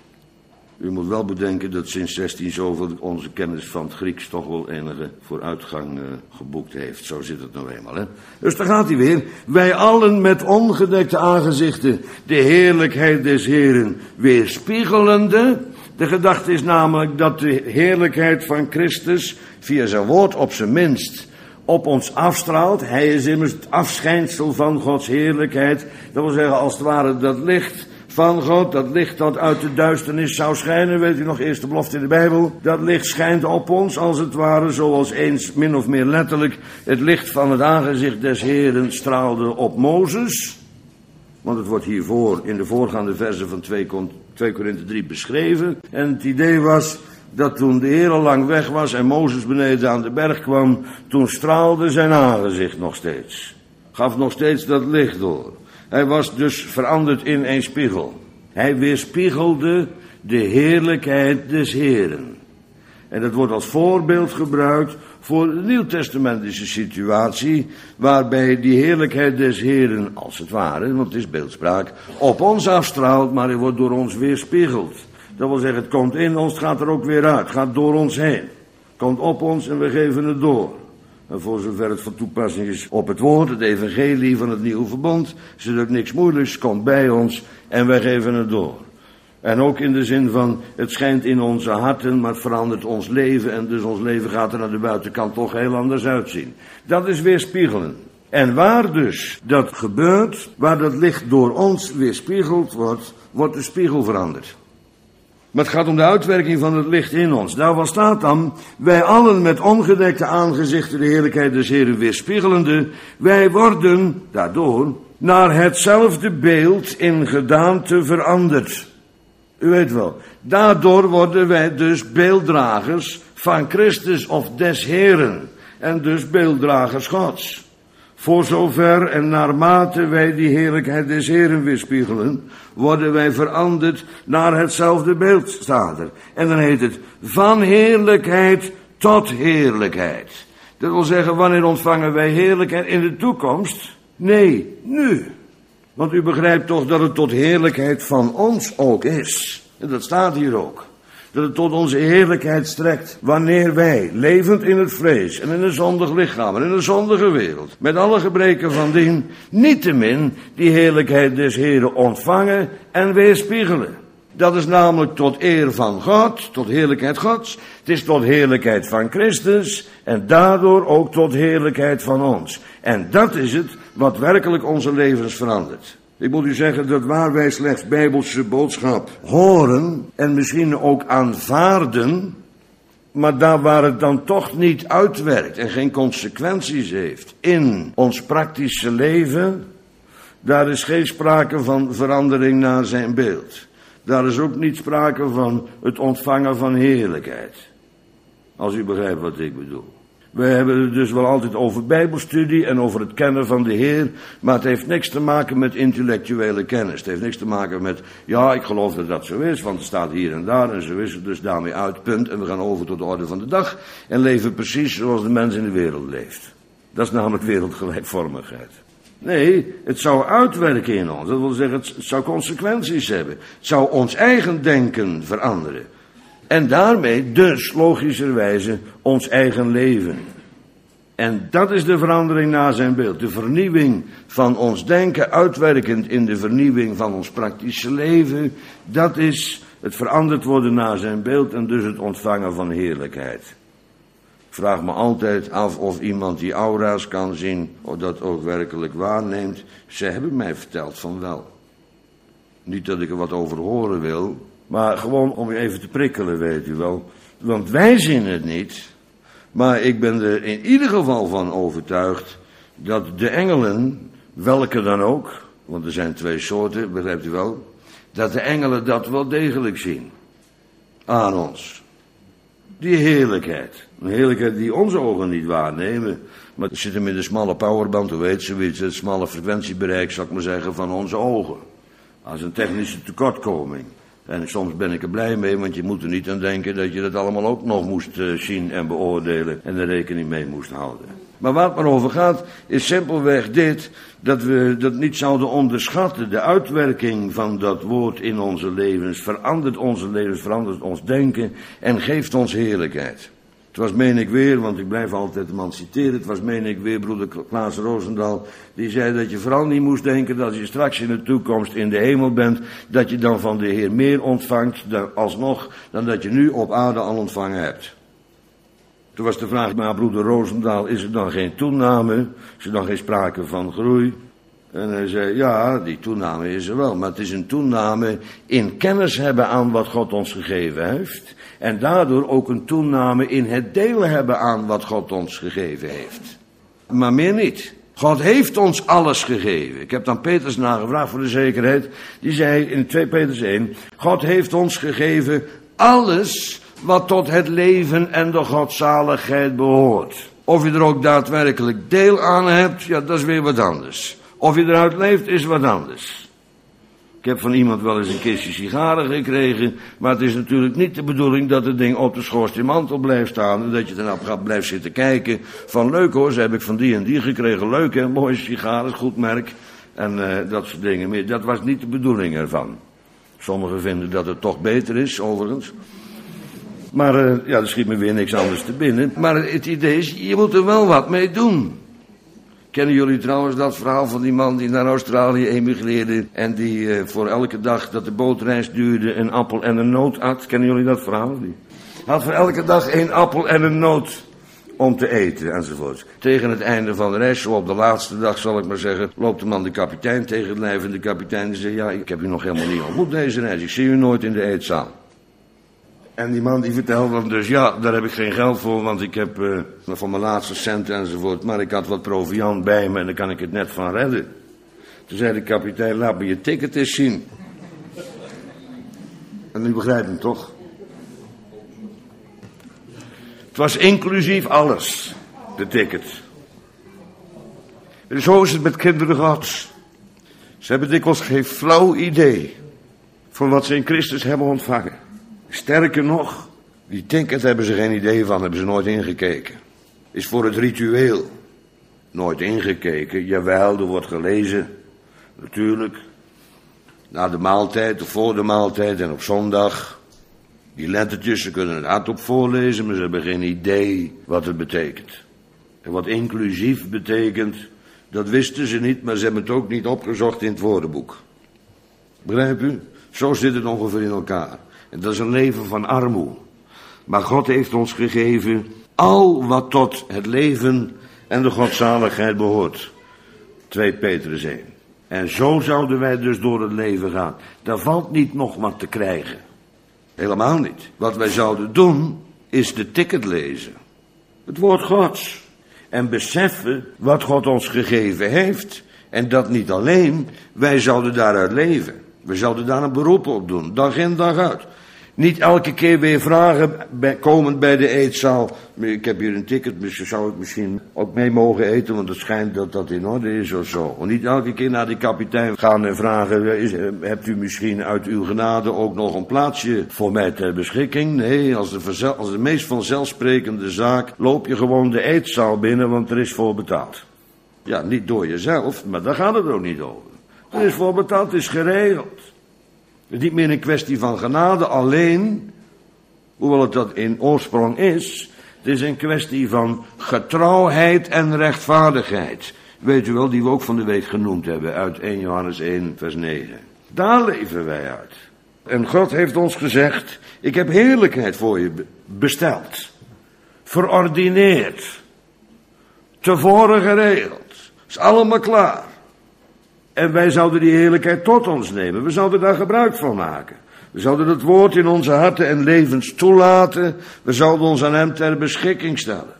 U moet wel bedenken dat sinds zestien zoveel onze kennis van het Grieks toch wel enige vooruitgang uh, geboekt heeft. Zo zit het nou eenmaal, hè. Dus daar gaat hij weer. Wij allen met ongedekte aangezichten de heerlijkheid des Heeren weerspiegelende. De gedachte is namelijk dat de heerlijkheid van Christus via zijn woord op zijn minst op ons afstraalt. Hij is immers het afschijnsel van Gods heerlijkheid. Dat wil zeggen, als het ware dat licht van God, dat licht dat uit de duisternis zou schijnen, weet u nog, eerste belofte in de Bijbel. Dat licht schijnt op ons, als het ware, zoals eens min of meer letterlijk het licht van het aangezicht des Heeren straalde op Mozes. Want het wordt hiervoor in de voorgaande versen van twee Korinthe drie beschreven. En het idee was dat toen de Heer al lang weg was en Mozes beneden aan de berg kwam, toen straalde zijn aangezicht nog steeds. Gaf nog steeds dat licht door. Hij was dus veranderd in een spiegel. Hij weerspiegelde de heerlijkheid des Heeren. En dat wordt als voorbeeld gebruikt voor de nieuwtestamentische situatie, waarbij die heerlijkheid des Heren, als het ware, want het is beeldspraak, op ons afstraalt, maar het wordt door ons weerspiegeld. Dat wil zeggen, het komt in ons, het gaat er ook weer uit, het gaat door ons heen. Het komt op ons en we geven het door. En voor zover het van toepassing is op het woord, het evangelie van het nieuwe verbond, is het ook niks moeilijks, het komt bij ons en wij geven het door. En ook in de zin van, het schijnt in onze harten, maar het verandert ons leven. En dus ons leven gaat er aan de buitenkant toch heel anders uitzien. Dat is weerspiegelen. En waar dus dat gebeurt, waar dat licht door ons weerspiegeld wordt, wordt de spiegel veranderd. Maar het gaat om de uitwerking van het licht in ons. Daarvan staat dan, wij allen met ongedekte aangezichten de heerlijkheid des Heren weerspiegelende, wij worden daardoor naar hetzelfde beeld in gedaante veranderd. U weet wel, daardoor worden wij dus beelddragers van Christus of des Heren. En dus beelddragers Gods. Voor zover en naarmate wij die heerlijkheid des Heren weerspiegelen, worden wij veranderd naar hetzelfde beeld, staat er. En dan heet het, van heerlijkheid tot heerlijkheid. Dat wil zeggen, wanneer ontvangen wij heerlijkheid in de toekomst? Nee, nu. Want u begrijpt toch dat het tot heerlijkheid van ons ook is. En dat staat hier ook. Dat het tot onze heerlijkheid strekt. Wanneer wij, levend in het vlees en in een zondig lichaam en in een zondige wereld, met alle gebreken van dien, niettemin die heerlijkheid des Heren ontvangen en weerspiegelen. Dat is namelijk tot eer van God, tot heerlijkheid Gods. Het is tot heerlijkheid van Christus en daardoor ook tot heerlijkheid van ons. En dat is het wat werkelijk onze levens verandert. Ik moet u zeggen dat waar wij slechts bijbelse boodschap horen en misschien ook aanvaarden, maar daar waar het dan toch niet uitwerkt en geen consequenties heeft in ons praktische leven, daar is geen sprake van verandering naar zijn beeld. Daar is ook niet sprake van het ontvangen van heerlijkheid. Als u begrijpt wat ik bedoel. We hebben het dus wel altijd over bijbelstudie en over het kennen van de Heer, maar het heeft niks te maken met intellectuele kennis. Het heeft niks te maken met, ja, ik geloof dat dat zo is, want het staat hier en daar en zo is het dus daarmee uit, punt. En we gaan over tot de orde van de dag en leven precies zoals de mens in de wereld leeft. Dat is namelijk wereldgelijkvormigheid. Nee, het zou uitwerken in ons. Dat wil zeggen, het zou consequenties hebben. Het zou ons eigen denken veranderen. En daarmee dus, logischerwijze, ons eigen leven. En dat is de verandering naar zijn beeld. De vernieuwing van ons denken, uitwerkend in de vernieuwing van ons praktische leven. Dat is het veranderd worden naar zijn beeld en dus het ontvangen van heerlijkheid. Ik vraag me altijd af of iemand die aura's kan zien, of dat ook werkelijk waarneemt. Ze hebben mij verteld van wel. Niet dat ik er wat over horen wil, maar gewoon om u even te prikkelen, weet u wel. Want wij zien het niet, maar ik ben er in ieder geval van overtuigd dat de engelen, welke dan ook, want er zijn twee soorten, begrijpt u wel, dat de engelen dat wel degelijk zien aan ons. Die heerlijkheid. Een heerlijkheid die onze ogen niet waarnemen. Maar het zit hem in de smalle powerband, hoe weet zoiets, het smalle frequentiebereik, zou ik maar zeggen, van onze ogen. Als een technische tekortkoming. En soms ben ik er blij mee, want je moet er niet aan denken dat je dat allemaal ook nog moest uh, zien en beoordelen en er rekening mee moest houden. Maar waar het maar over gaat, is simpelweg dit, dat we dat niet zouden onderschatten. De uitwerking van dat woord in onze levens verandert onze levens, verandert ons denken en geeft ons heerlijkheid. Het was, meen ik weer, want ik blijf altijd hem aan citeren, het was, meen ik weer, broeder Klaas Roosendaal, die zei dat je vooral niet moest denken dat je straks in de toekomst in de hemel bent, dat je dan van de Heer meer ontvangt dan, alsnog dan dat je nu op aarde al ontvangen hebt. Toen was de vraag, maar broeder Roosendaal, is er dan geen toename? Is er dan geen sprake van groei? En hij zei, ja, die toename is er wel, maar het is een toename in kennis hebben aan wat God ons gegeven heeft. En daardoor ook een toename in het delen hebben aan wat God ons gegeven heeft. Maar meer niet. God heeft ons alles gegeven. Ik heb dan Petrus nagevraagd voor de zekerheid. Die zei in twee Petrus één, God heeft ons gegeven alles wat tot het leven en de godzaligheid behoort. Of je er ook daadwerkelijk deel aan hebt, ja, dat is weer wat anders. Of je eruit leeft, is wat anders. Ik heb van iemand wel eens een kistje sigaren gekregen, maar het is natuurlijk niet de bedoeling dat het ding op de schoorsteenmantel blijft staan en dat je daarna gaat blijft zitten kijken van leuk hoor, ze heb ik van die en die gekregen, leuk hè, mooie sigaren, goed merk en uh, dat soort dingen meer. Dat was niet de bedoeling ervan. Sommigen vinden dat het toch beter is, overigens. Maar uh, ja, er schiet me weer niks anders te binnen. Maar het idee is, je moet er wel wat mee doen. Kennen jullie trouwens dat verhaal van die man die naar Australië emigreerde en die uh, voor elke dag dat de bootreis duurde een appel en een noot at? Kennen jullie dat verhaal? Die had voor elke dag één appel en een noot om te eten enzovoort. Tegen het einde van de reis, zo op de laatste dag zal ik maar zeggen, loopt de man de kapitein tegen het lijf en de kapitein zegt, ja, ik heb u nog helemaal niet ontmoet deze reis, ik zie u nooit in de eetzaal. En die man die vertelde dan dus, ja, daar heb ik geen geld voor, want ik heb uh, van mijn laatste cent enzovoort, maar ik had wat proviant bij me en daar kan ik het net van redden. Toen zei de kapitein, laat me je ticket eens zien. En u begrijpt hem toch? Het was inclusief alles, de ticket. En zo is het met kinderen Gods. Ze hebben dikwijls geen flauw idee van wat ze in Christus hebben ontvangen. Sterker nog, die ticket hebben ze geen idee van, hebben ze nooit ingekeken. Is voor het ritueel. Nooit ingekeken, jawel, er wordt gelezen. Natuurlijk. Na de maaltijd of voor de maaltijd en op zondag. Die lettertjes, ze kunnen het hardop voorlezen, maar ze hebben geen idee wat het betekent. En wat inclusief betekent, dat wisten ze niet, maar ze hebben het ook niet opgezocht in het woordenboek. Begrijp u? Zo zit het ongeveer in elkaar. En dat is een leven van armoede. Maar God heeft ons gegeven al wat tot het leven en de godzaligheid behoort. twee Petrus één. En zo zouden wij dus door het leven gaan. Daar valt niet nog wat te krijgen. Helemaal niet. Wat wij zouden doen, is de ticket lezen. Het woord Gods. En beseffen wat God ons gegeven heeft. En dat niet alleen, wij zouden daaruit leven. We zouden daar een beroep op doen, dag in dag uit. Niet elke keer weer vragen, bij, komend bij de eetzaal. Ik heb hier een ticket, dus zou ik misschien ook mee mogen eten, want het schijnt dat dat in orde is of zo. En niet elke keer naar die kapitein gaan en vragen, is, hebt u misschien uit uw genade ook nog een plaatsje voor mij ter beschikking? Nee, als de, verzel, als de meest vanzelfsprekende zaak loop je gewoon de eetzaal binnen, want er is voor betaald. Ja, niet door jezelf, maar daar gaat het ook niet over. Er is voor betaald, het is geregeld. Het is niet meer een kwestie van genade alleen, hoewel het dat in oorsprong is. Het is een kwestie van getrouwheid en rechtvaardigheid. Weet u wel, die we ook van de week genoemd hebben uit eerste Johannes één vers negen. Daar leven wij uit. En God heeft ons gezegd, ik heb heerlijkheid voor je besteld. Verordineerd. Tevoren geregeld. Is allemaal klaar. En wij zouden die heerlijkheid tot ons nemen. We zouden daar gebruik van maken. We zouden het woord in onze harten en levens toelaten. We zouden ons aan hem ter beschikking stellen.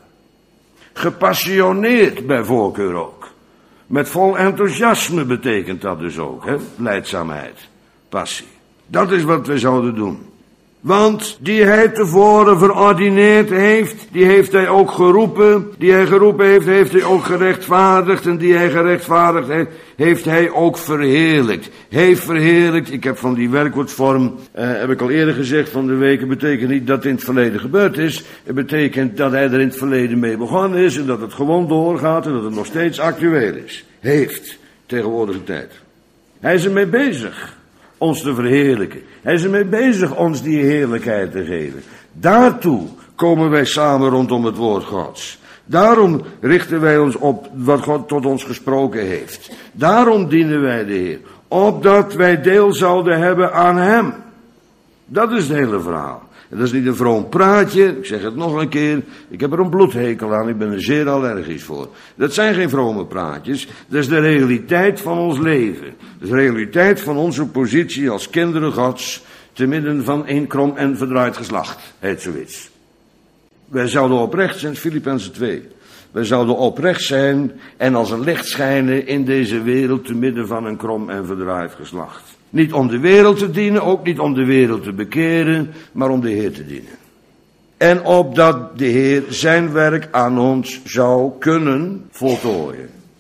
Gepassioneerd bij voorkeur ook. Met vol enthousiasme betekent dat dus ook, hè? Lijdzaamheid, passie. Dat is wat we zouden doen. Want die hij tevoren verordineerd heeft, die heeft hij ook geroepen. Die hij geroepen heeft, heeft hij ook gerechtvaardigd. En die hij gerechtvaardigd heeft, heeft hij ook verheerlijkt. Heeft verheerlijkt, ik heb van die werkwoordsvorm, eh, heb ik al eerder gezegd van de week, het betekent niet dat het in het verleden gebeurd is. Het betekent dat hij er in het verleden mee begonnen is en dat het gewoon doorgaat en dat het nog steeds actueel is. Heeft, tegenwoordige tijd. Hij is ermee bezig ons te verheerlijken. Hij is ermee bezig ons die heerlijkheid te geven. Daartoe komen wij samen rondom het woord Gods. Daarom richten wij ons op wat God tot ons gesproken heeft. Daarom dienen wij de Heer. Opdat wij deel zouden hebben aan hem. Dat is het hele verhaal. En dat is niet een vroom praatje, ik zeg het nog een keer, ik heb er een bloedhekel aan, ik ben er zeer allergisch voor. Dat zijn geen vrome praatjes, dat is de realiteit van ons leven. Dat is de realiteit van onze positie als kinderen Gods, te midden van een krom en verdraaid geslacht, heet zoiets. Wij zouden oprecht zijn, Filippenzen twee. Wij zouden oprecht zijn en als een licht schijnen in deze wereld, te midden van een krom en verdraaid geslacht. Niet om de wereld te dienen, ook niet om de wereld te bekeren, maar om de Heer te dienen. En opdat de Heer zijn werk aan ons zou kunnen voltooien.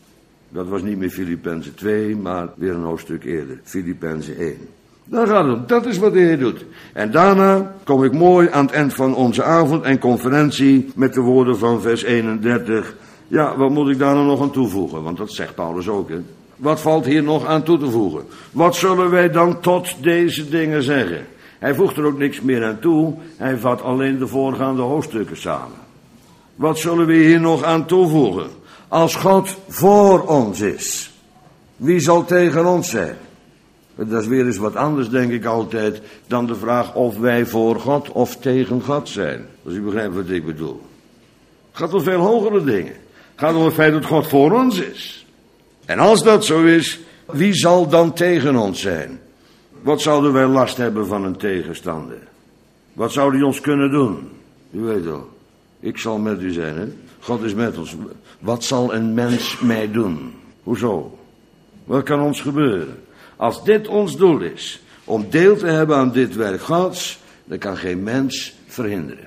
Dat was niet meer Filippenzen twee, maar weer een hoofdstuk eerder. Filippenzen één. Daar gaat het. Dat is wat de Heer doet. En daarna kom ik mooi aan het eind van onze avond en conferentie met de woorden van vers eenendertig. Ja, wat moet ik daar nou nog aan toevoegen? Want dat zegt Paulus ook, hè. Wat valt hier nog aan toe te voegen? Wat zullen wij dan tot deze dingen zeggen? Hij voegt er ook niks meer aan toe. Hij vat alleen de voorgaande hoofdstukken samen. Wat zullen we hier nog aan toevoegen? Als God voor ons is, wie zal tegen ons zijn? Dat is weer eens wat anders, denk ik altijd, dan de vraag of wij voor God of tegen God zijn. Als u begrijpt wat ik bedoel. Het gaat om veel hogere dingen. Het gaat om het feit dat God voor ons is. En als dat zo is, wie zal dan tegen ons zijn? Wat zouden wij last hebben van een tegenstander? Wat zou die ons kunnen doen? U weet wel, ik zal met u zijn, hè? God is met ons. Wat zal een mens mij doen? Hoezo? Wat kan ons gebeuren? Als dit ons doel is, om deel te hebben aan dit werk Gods, dan kan geen mens verhinderen.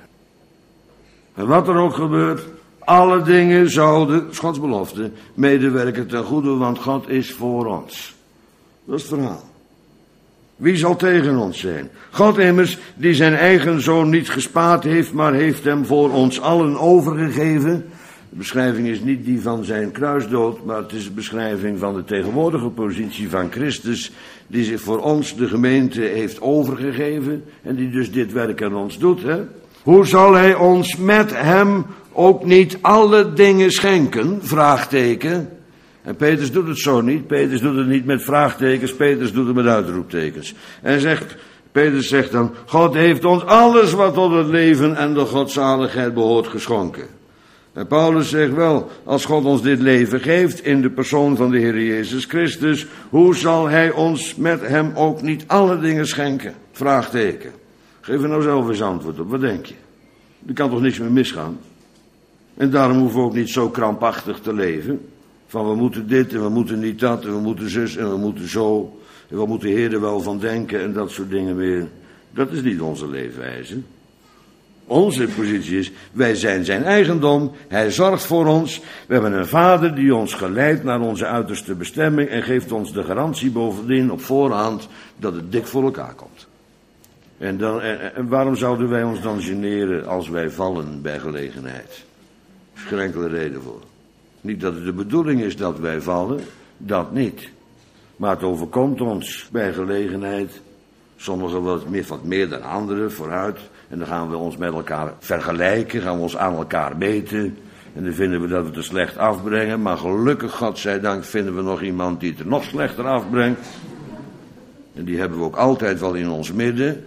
En wat er ook gebeurt, alle dingen zouden, dat is Gods belofte, medewerken ten goede, want God is voor ons. Dat is het verhaal. Wie zal tegen ons zijn? God immers, die zijn eigen zoon niet gespaard heeft, maar heeft hem voor ons allen overgegeven. De beschrijving is niet die van zijn kruisdood, maar het is de beschrijving van de tegenwoordige positie van Christus, die zich voor ons, de gemeente, heeft overgegeven en die dus dit werk aan ons doet, hè? Hoe zal hij ons met hem ook niet alle dingen schenken? Vraagteken. En Petrus doet het zo niet. Petrus doet het niet met vraagtekens. Petrus doet het met uitroeptekens. En zegt, Petrus zegt dan, God heeft ons alles wat tot het leven en de godzaligheid behoort geschonken. En Paulus zegt wel, als God ons dit leven geeft in de persoon van de Heer Jezus Christus, hoe zal hij ons met hem ook niet alle dingen schenken? Vraagteken. Geef er nou zelf eens antwoord op, wat denk je? Er kan toch niks meer misgaan? En daarom hoeven we ook niet zo krampachtig te leven. Van we moeten dit en we moeten niet dat en we moeten zus en we moeten zo. En we moeten de Heer er wel van denken en dat soort dingen meer. Dat is niet onze leefwijze. Onze positie is, wij zijn zijn eigendom, hij zorgt voor ons. We hebben een vader die ons geleidt naar onze uiterste bestemming en geeft ons de garantie bovendien op voorhand dat het dik voor elkaar komt. En, dan, en, en waarom zouden wij ons dan generen als wij vallen bij gelegenheid? Er is geen enkele reden voor. Niet dat het de bedoeling is dat wij vallen, dat niet. Maar het overkomt ons bij gelegenheid. Sommigen wat meer, wat meer dan anderen, vooruit. En dan gaan we ons met elkaar vergelijken, gaan we ons aan elkaar meten. En dan vinden we dat we het er slecht afbrengen. Maar gelukkig, godzijdank, vinden we nog iemand die het er nog slechter afbrengt. En die hebben we ook altijd wel in ons midden.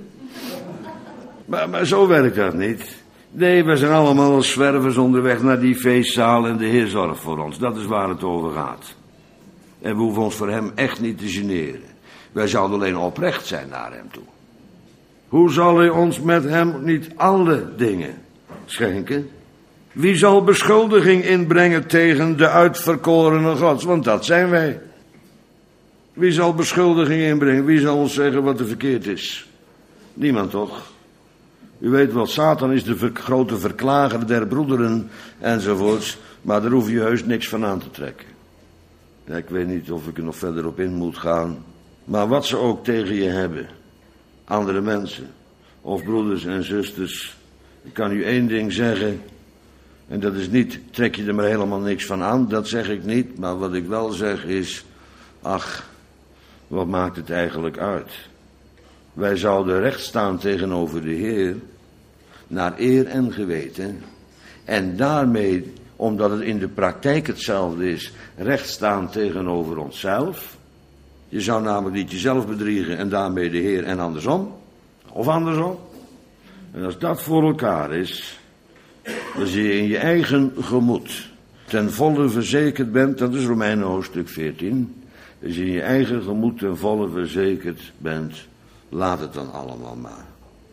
Maar, maar zo werkt dat niet. Nee, we zijn allemaal als zwervers onderweg naar die feestzaal en de Heer zorgt voor ons. Dat is waar het over gaat. En we hoeven ons voor hem echt niet te generen. Wij zouden alleen oprecht zijn naar hem toe. Hoe zal hij ons met hem niet alle dingen schenken? Wie zal beschuldiging inbrengen tegen de uitverkorene Gods? Want dat zijn wij. Wie zal beschuldiging inbrengen? Wie zal ons zeggen wat er verkeerd is? Niemand toch? U weet wel, Satan is de ver- grote verklager der broederen enzovoorts. Maar daar hoef je heus niks van aan te trekken. Ja, ik weet niet of ik er nog verder op in moet gaan. Maar wat ze ook tegen je hebben. Andere mensen. Of broeders en zusters. Ik kan u één ding zeggen. En dat is niet, trek je er maar helemaal niks van aan. Dat zeg ik niet. Maar wat ik wel zeg is. Ach, wat maakt het eigenlijk uit? Wij zouden recht staan tegenover de Heer. Naar eer en geweten. En daarmee, omdat het in de praktijk hetzelfde is, recht staan tegenover onszelf. Je zou namelijk niet jezelf bedriegen en daarmee de Heer en andersom. Of andersom. En als dat voor elkaar is, dan zie je in je eigen gemoed ten volle verzekerd bent, dat is Romeinen hoofdstuk veertien. Als je in je eigen gemoed ten volle verzekerd bent, laat het dan allemaal maar.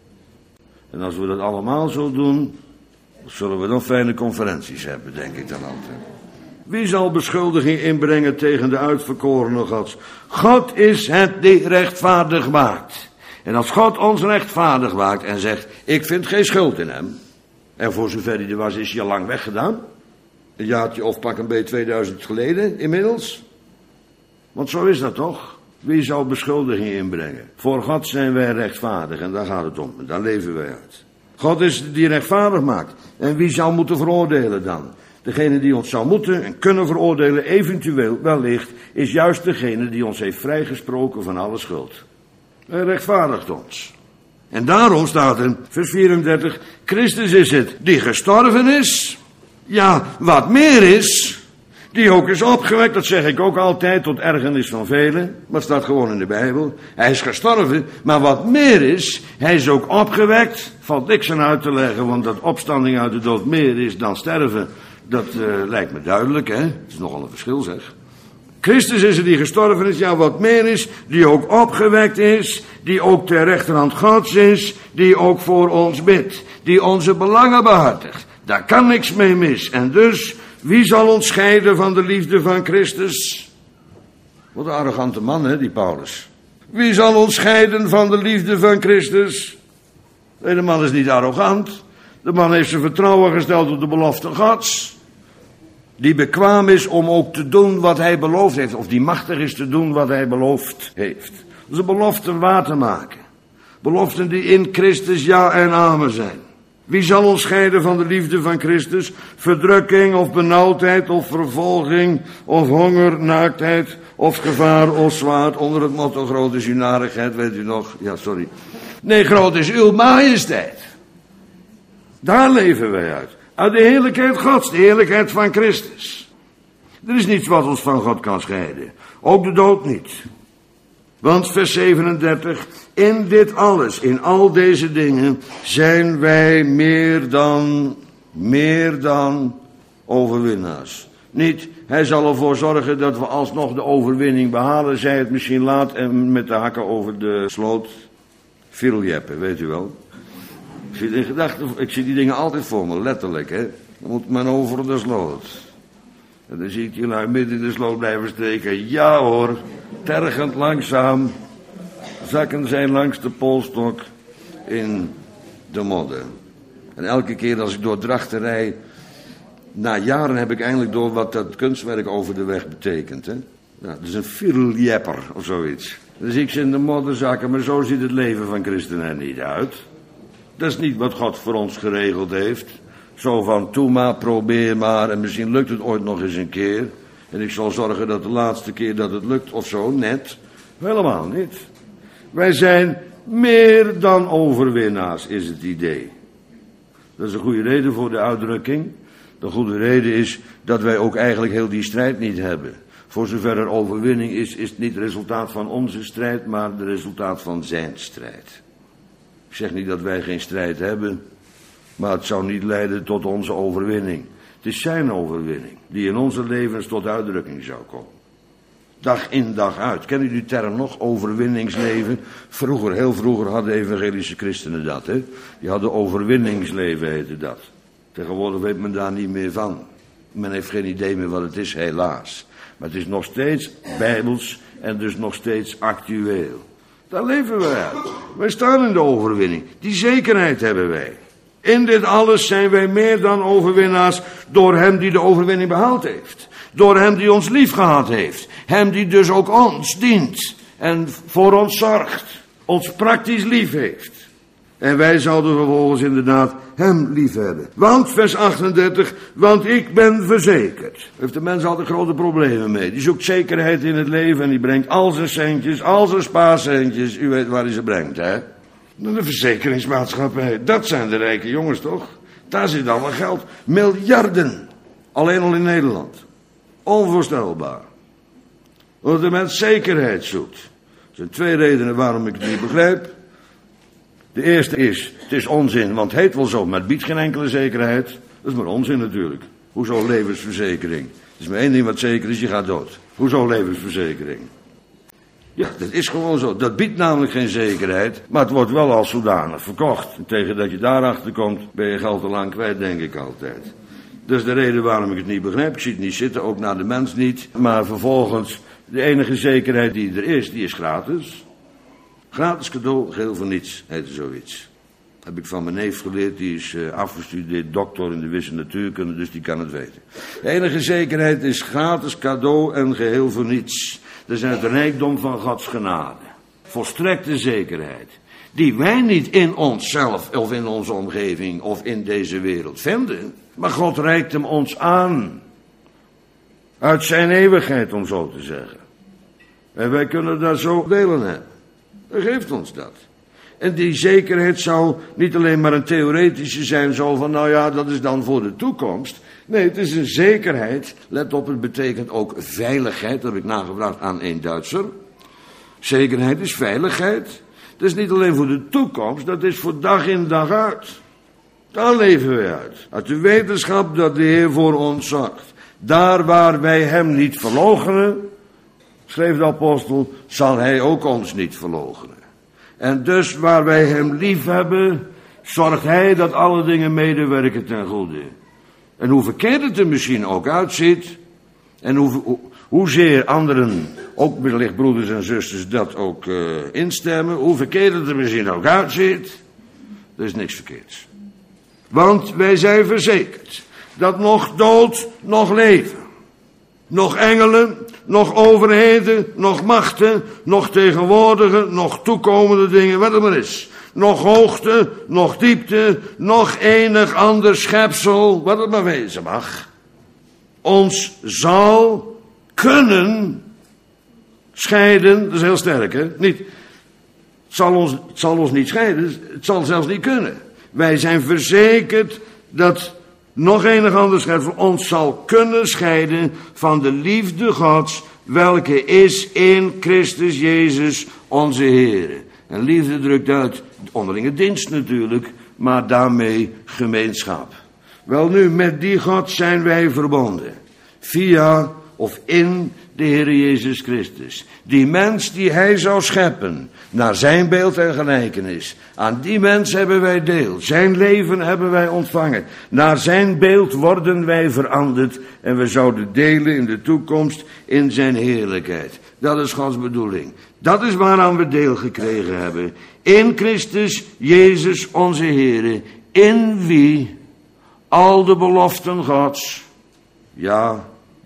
En als we dat allemaal zo doen, zullen we dan fijne conferenties hebben, denk ik dan altijd. Wie zal beschuldiging inbrengen tegen de uitverkorene Gods? God is het die rechtvaardig maakt. En als God ons rechtvaardig maakt en zegt, ik vind geen schuld in hem. En voor zover hij er was, is hij al lang weggedaan. Een jaartje of pak een beetje tweeduizend geleden inmiddels. Want zo is dat toch? Wie zou beschuldiging inbrengen? Voor God zijn wij rechtvaardig en daar gaat het om. En daar leven wij uit. God is het die rechtvaardig maakt. En wie zou moeten veroordelen dan? Degene die ons zou moeten en kunnen veroordelen, eventueel, wellicht, is juist degene die ons heeft vrijgesproken van alle schuld. Hij rechtvaardigt ons. En daarom staat er, vers vierendertig, Christus is het die gestorven is. Ja, wat meer is, die ook is opgewekt, dat zeg ik ook altijd, tot ergernis van velen. Maar het staat gewoon in de Bijbel. Hij is gestorven, maar wat meer is, hij is ook opgewekt. Valt niks aan uit te leggen, want dat opstanding uit de dood meer is dan sterven, dat uh, lijkt me duidelijk, hè. Het is nogal een verschil, zeg. Christus is er die gestorven is, ja, wat meer is, die ook opgewekt is, die ook ter rechterhand Gods is, die ook voor ons bidt, die onze belangen behartigt. Daar kan niks mee mis. En dus, wie zal ons scheiden van de liefde van Christus? Wat een arrogante man, hè, die Paulus. Wie zal ons scheiden van de liefde van Christus? Nee, de man is niet arrogant. De man heeft zijn vertrouwen gesteld op de belofte Gods. Die bekwaam is om ook te doen wat hij beloofd heeft. Of die machtig is te doen wat hij beloofd heeft. Dat is een belofte waar te maken. Beloften die in Christus ja en amen zijn. Wie zal ons scheiden van de liefde van Christus? Verdrukking of benauwdheid of vervolging of honger, naaktheid of gevaar of zwaard. Onder het motto groot is uw narigheid, weet u nog? Ja, sorry. Nee, groot is uw majesteit. Daar leven wij uit. Uit de heerlijkheid Gods, de heerlijkheid van Christus. Er is niets wat ons van God kan scheiden. Ook de dood niet. Want vers zevenendertig, in dit alles, in al deze dingen, zijn wij meer dan, meer dan overwinnaars. Niet, hij zal ervoor zorgen dat we alsnog de overwinning behalen, zij het misschien laat en met de hakken over de sloot filjeppen, weet u wel. Ik zit in gedachten, ik zie die dingen altijd voor me, letterlijk, hè. Dan moet men over de sloot. En dan zie ik je nou midden in de sloot blijven steken. Ja hoor, tergend langzaam. Zakken zijn langs de polstok in de modder. En elke keer als ik door Drachten rijd, na jaren heb ik eindelijk door wat dat kunstwerk over de weg betekent. Hè? Ja, dat is een filjepper of zoiets. Dan zie ik ze in de modder zakken, maar zo ziet het leven van christenen er niet uit. Dat is niet wat God voor ons geregeld heeft. Zo van, toe maar, probeer maar en misschien lukt het ooit nog eens een keer. En ik zal zorgen dat de laatste keer dat het lukt of zo, net. Helemaal niet. Wij zijn meer dan overwinnaars, is het idee. Dat is een goede reden voor de uitdrukking. De goede reden is dat wij ook eigenlijk heel die strijd niet hebben. Voor zover er overwinning is, is het niet het resultaat van onze strijd, maar het resultaat van zijn strijd. Ik zeg niet dat wij geen strijd hebben, maar het zou niet leiden tot onze overwinning. Het is zijn overwinning, die in onze levens tot uitdrukking zou komen. Dag in, dag uit. Ken u die term nog? Overwinningsleven. Vroeger, heel vroeger hadden evangelische christenen dat, hè. Die hadden overwinningsleven, heette dat. Tegenwoordig weet men daar niet meer van. Men heeft geen idee meer wat het is, helaas. Maar het is nog steeds bijbels en dus nog steeds actueel. Daar leven we uit. Wij staan in de overwinning. Die zekerheid hebben wij. In dit alles zijn wij meer dan overwinnaars door hem die de overwinning behaald heeft. Door hem die ons lief gehad heeft. Hem die dus ook ons dient en voor ons zorgt. Ons praktisch lief heeft. En wij zouden vervolgens inderdaad hem lief hebben. Want, vers achtendertig, want ik ben verzekerd. Heeft de mens altijd grote problemen mee. Die zoekt zekerheid in het leven en die brengt al zijn centjes, al zijn spaarcentjes. U weet waar hij ze brengt, hè? De verzekeringsmaatschappij, dat zijn de rijke jongens toch? Daar zit allemaal geld. Miljarden. Alleen al in Nederland. Onvoorstelbaar. Omdat de mens zekerheid zoekt. Er zijn twee redenen waarom ik het niet begrijp. De eerste is, het is onzin, want het heet wel zo, maar het biedt geen enkele zekerheid. Dat is maar onzin natuurlijk. Hoezo levensverzekering? Er is maar één ding wat zeker is, je gaat dood. Hoezo levensverzekering? Ja, dat is gewoon zo. Dat biedt namelijk geen zekerheid, maar het wordt wel als zodanig verkocht. En tegen dat je daarachter komt, ben je geld te lang kwijt, denk ik altijd. Dat is de reden waarom ik het niet begrijp. Ik zie het niet zitten, ook naar de mens niet. Maar vervolgens, de enige zekerheid die er is, die is gratis. Gratis cadeau, geheel voor niets, heet er zoiets. Heb ik van mijn neef geleerd, die is uh, afgestudeerd doctor in de wisse natuurkunde, dus die kan het weten. De enige zekerheid is gratis cadeau en geheel voor niets. Dat is het rijkdom van Gods genade. Volstrekte zekerheid. Die wij niet in onszelf of in onze omgeving of in deze wereld vinden. Maar God reikt hem ons aan. Uit zijn eeuwigheid, om zo te zeggen. En wij kunnen daar zo delen hebben. Hij geeft ons dat. En die zekerheid zou niet alleen maar een theoretische zijn, zo van, nou ja, dat is dan voor de toekomst. Nee, het is een zekerheid. Let op, het betekent ook veiligheid. Dat heb ik nagevraagd aan een Duitser. Zekerheid is veiligheid. Dat is niet alleen voor de toekomst, dat is voor dag in dag uit. Daar leven wij uit. Uit de wetenschap dat de Heer voor ons zorgt. Daar waar wij hem niet verloochenen, schreef de apostel, zal hij ook ons niet verloochenen. En dus waar wij hem lief hebben, zorgt hij dat alle dingen medewerken ten goede. En hoe verkeerd het er misschien ook uitziet, en hoe, hoe, hoezeer anderen, ook wellicht broeders en zusters, dat ook uh, instemmen, hoe verkeerd het er misschien ook uitziet, er is niks verkeerds. Want wij zijn verzekerd dat nog dood, nog leven, nog engelen, nog overheden, nog machten, nog tegenwoordige, nog toekomende dingen, wat het maar is. Nog hoogte, nog diepte, nog enig ander schepsel, wat het maar wezen mag, ons zal kunnen scheiden, dat is heel sterk, hè? Niet, het zal ons, het zal ons niet scheiden, het zal zelfs niet kunnen. Wij zijn verzekerd dat nog enig ander schepsel ons zal kunnen scheiden van de liefde Gods, welke is in Christus Jezus onze Heer. En liefde drukt uit onderlinge dienst natuurlijk, maar daarmee gemeenschap. Welnu, met die God zijn wij verbonden. Via of in de Heer Jezus Christus. Die mens die hij zou scheppen, naar zijn beeld en gelijkenis. Aan die mens hebben wij deel. Zijn leven hebben wij ontvangen. Naar zijn beeld worden wij veranderd. En we zouden delen in de toekomst in zijn heerlijkheid. Dat is Gods bedoeling. Dat is waaraan we deel gekregen hebben. In Christus Jezus onze Heer. In wie al de beloften Gods, ja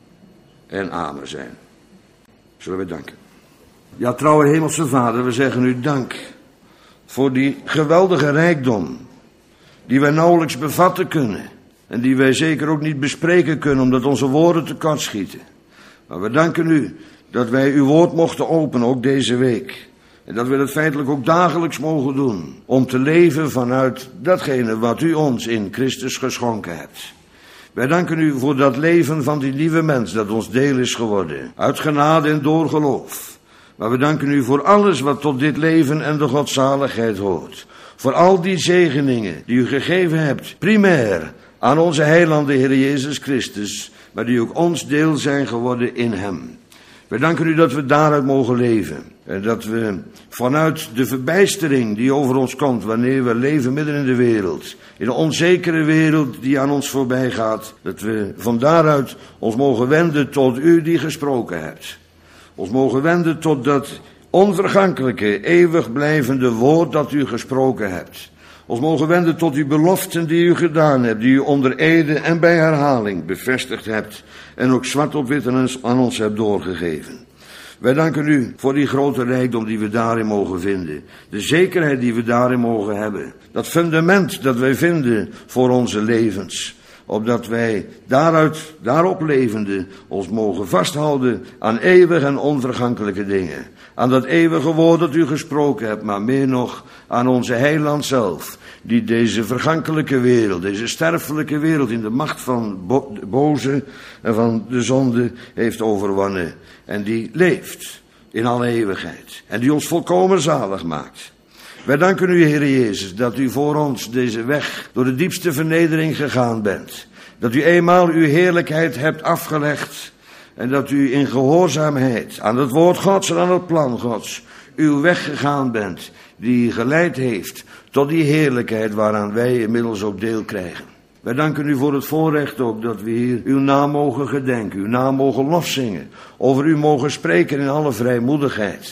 en amen zijn. Zullen we danken. Ja, trouwe hemelse Vader, we zeggen u dank voor die geweldige rijkdom die wij nauwelijks bevatten kunnen en die wij zeker ook niet bespreken kunnen omdat onze woorden tekort schieten. Maar we danken u dat wij uw woord mochten openen, ook deze week. En dat we het feitelijk ook dagelijks mogen doen, om te leven vanuit datgene wat u ons in Christus geschonken hebt. Wij danken u voor dat leven van die lieve mens dat ons deel is geworden, uit genade en door geloof. Maar we danken u voor alles wat tot dit leven en de godzaligheid hoort. Voor al die zegeningen die u gegeven hebt, primair aan onze heiland de Heer Jezus Christus, maar die ook ons deel zijn geworden in hem. Wij danken u dat we daaruit mogen leven. En dat we vanuit de verbijstering die over ons komt wanneer we leven midden in de wereld, in een onzekere wereld die aan ons voorbij gaat, dat we van daaruit ons mogen wenden tot u die gesproken hebt. Ons mogen wenden tot dat onvergankelijke, eeuwig blijvende woord dat u gesproken hebt. Ons mogen wenden tot uw beloften die u gedaan hebt, die u onder ede en bij herhaling bevestigd hebt en ook zwart op wit aan ons hebt doorgegeven. Wij danken u voor die grote rijkdom die we daarin mogen vinden. De zekerheid die we daarin mogen hebben. Dat fundament dat wij vinden voor onze levens. Opdat wij daaruit, daarop levende, ons mogen vasthouden aan eeuwige en onvergankelijke dingen. Aan dat eeuwige woord dat u gesproken hebt, maar meer nog aan onze heiland zelf. Die deze vergankelijke wereld, deze sterfelijke wereld in de macht van bo- de boze en van de zonde heeft overwonnen. En die leeft in alle eeuwigheid. En die ons volkomen zalig maakt. Wij danken u, Heer Jezus, dat u voor ons deze weg door de diepste vernedering gegaan bent. Dat u eenmaal uw heerlijkheid hebt afgelegd. En dat u in gehoorzaamheid aan het woord Gods en aan het plan Gods uw weg gegaan bent. Die geleid heeft tot die heerlijkheid waaraan wij inmiddels ook deel krijgen. Wij danken u voor het voorrecht ook dat we hier uw naam mogen gedenken. Uw naam mogen lofzingen. Over u mogen spreken in alle vrijmoedigheid.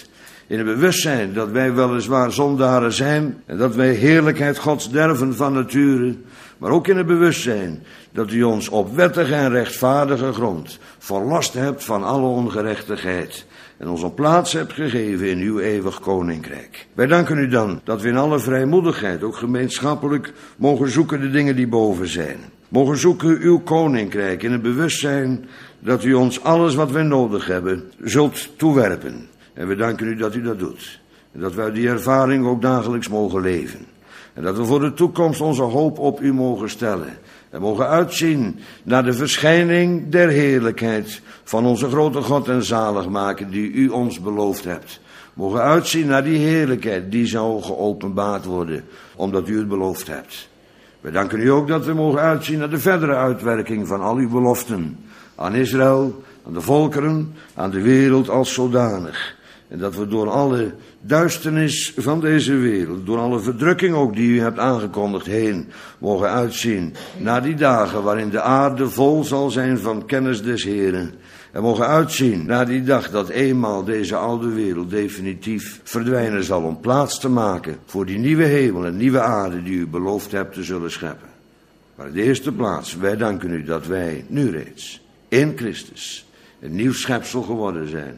In het bewustzijn dat wij weliswaar zondaren zijn en dat wij heerlijkheid Gods derven van nature, maar ook in het bewustzijn dat u ons op wettige en rechtvaardige grond verlost hebt van alle ongerechtigheid en ons een plaats hebt gegeven in uw eeuwig koninkrijk. Wij danken u dan dat we in alle vrijmoedigheid, ook gemeenschappelijk, mogen zoeken de dingen die boven zijn. Mogen zoeken uw koninkrijk in het bewustzijn dat u ons alles wat wij nodig hebben zult toewerpen. En we danken u dat u dat doet. En dat wij die ervaring ook dagelijks mogen leven. En dat we voor de toekomst onze hoop op u mogen stellen. En mogen uitzien naar de verschijning der heerlijkheid van onze grote God en zaligmaker die u ons beloofd hebt. Mogen uitzien naar die heerlijkheid die zou geopenbaard worden, omdat u het beloofd hebt. We danken u ook dat we mogen uitzien naar de verdere uitwerking van al uw beloften. Aan Israël, aan de volkeren, aan de wereld als zodanig. En dat we door alle duisternis van deze wereld, door alle verdrukking ook die u hebt aangekondigd heen, mogen uitzien naar die dagen waarin de aarde vol zal zijn van kennis des Heren. En mogen uitzien naar die dag dat eenmaal deze oude wereld definitief verdwijnen zal om plaats te maken voor die nieuwe hemel en nieuwe aarde die u beloofd hebt te zullen scheppen. Maar in de eerste plaats, wij danken u dat wij nu reeds in Christus een nieuw schepsel geworden zijn.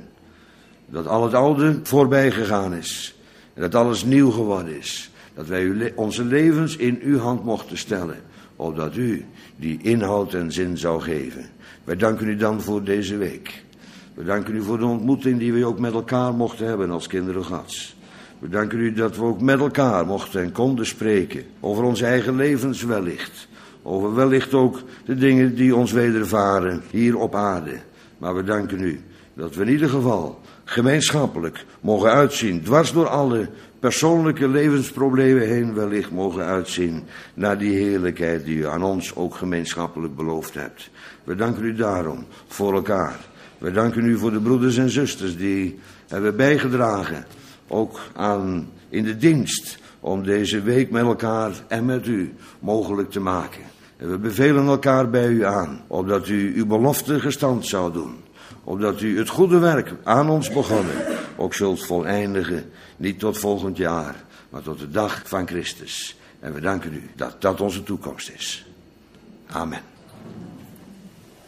Dat al het oude voorbij gegaan is. En dat alles nieuw geworden is. Dat wij uw le- onze levens in uw hand mochten stellen. Opdat u die inhoud en zin zou geven. Wij danken u dan voor deze week. We danken u voor de ontmoeting die we ook met elkaar mochten hebben als kinderen Gods. We danken u dat we ook met elkaar mochten en konden spreken. Over onze eigen levens wellicht. Over wellicht ook de dingen die ons wedervaren hier op aarde. Maar we danken u dat we in ieder geval gemeenschappelijk mogen uitzien, dwars door alle persoonlijke levensproblemen heen wellicht mogen uitzien naar die heerlijkheid die u aan ons ook gemeenschappelijk beloofd hebt. We danken u daarom voor elkaar. We danken u voor de broeders en zusters die hebben bijgedragen, ook aan in de dienst, om deze week met elkaar en met u mogelijk te maken. En we bevelen elkaar bij u aan, opdat u uw belofte gestand zou doen. Opdat u het goede werk aan ons begonnen ook zult voleindigen, niet tot volgend jaar, maar tot de dag van Christus. En we danken u dat dat onze toekomst is. Amen.